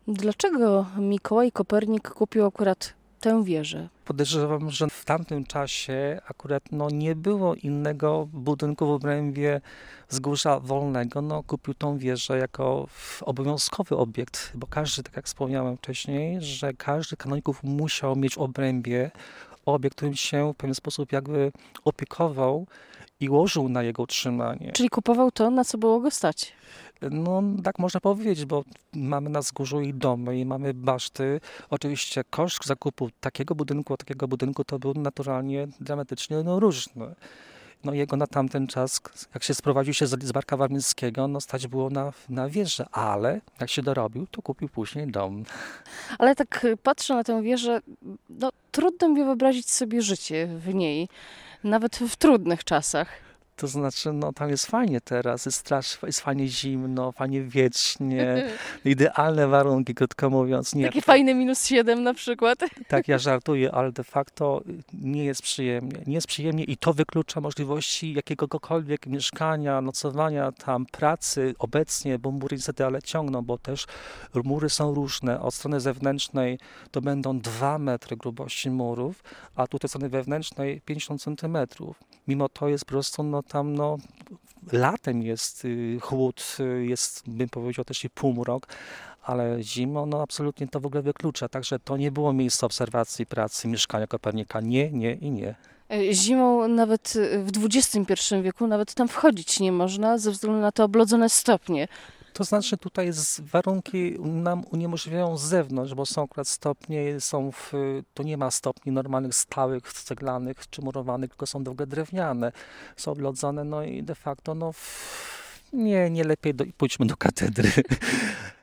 Dlaczego Mikołaj Kopernik kupił akurat tę wieżę? Podejrzewam, że w tamtym czasie akurat nie było innego budynku w obrębie Wzgórza Wolnego. Kupił tą wieżę jako obowiązkowy obiekt, bo każdy, tak jak wspomniałem wcześniej, że każdy kanoników musiał mieć w obrębie obiekt, którym się w pewien sposób jakby opiekował i łożył na jego utrzymanie. Czyli kupował to, na co było go stać. Tak można powiedzieć, bo mamy na wzgórzu i domy, i mamy baszty. Oczywiście koszt zakupu takiego budynku to był naturalnie dramatycznie różny. Jego na tamten czas, jak się sprowadził się z Barka Warmińskiego, stać było na wieżę, ale jak się dorobił, to kupił później dom. Ale tak patrzę na tę wieżę, trudno mi wyobrazić sobie życie w niej, nawet w trudnych czasach. To znaczy, tam jest fajnie teraz, jest fajnie zimno, fajnie wiecznie, idealne warunki, krótko mówiąc. Takie fajne -7 na przykład. Tak, ja żartuję, ale de facto nie jest przyjemnie. Nie jest przyjemnie i to wyklucza możliwości jakiegokolwiek mieszkania, nocowania tam, pracy obecnie, bo mury niestety ale ciągną, bo też mury są różne. Od strony zewnętrznej to będą 2 metry grubości murów, a tutaj od strony wewnętrznej 50 centymetrów. Mimo to jest po prostu latem jest chłód, jest, bym powiedział, też i półmrok, ale zimą, absolutnie to w ogóle wyklucza. Także to nie było miejsce obserwacji, pracy, mieszkania Kopernika. Nie, nie i nie. Zimą nawet w XXI wieku nawet tam wchodzić nie można ze względu na te oblodzone stopnie. To znaczy tutaj warunki nam uniemożliwiają z zewnątrz, bo są akurat stopnie, to nie ma stopni normalnych, stałych, ceglanych czy murowanych, tylko są w ogóle drewniane, są oblodzone, i de facto nie lepiej pójdźmy do katedry.